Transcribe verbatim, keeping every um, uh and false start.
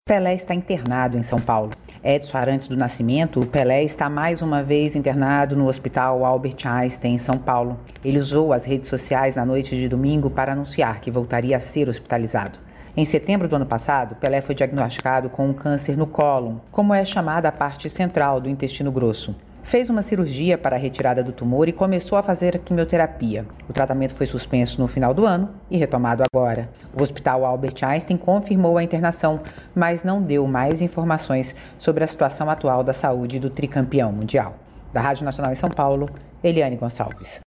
Pelé está internado em São Paulo. Edson Arantes do Nascimento, o Pelé está mais uma vez internado no Hospital Albert Einstein, em São Paulo. Ele usou as redes sociais na noite de domingo para anunciar que voltaria a ser hospitalizado. Em setembro do ano passado, Pelé foi diagnosticado com um câncer no cólon, como é chamada a parte central do intestino grosso. Fez uma cirurgia para a retirada do tumor e começou a fazer a quimioterapia. O tratamento foi suspenso no final do ano e retomado agora. O Hospital Albert Einstein confirmou a internação, mas não deu mais informações sobre a situação atual da saúde do tricampeão mundial. Da Rádio Nacional em São Paulo, Eliane Gonçalves.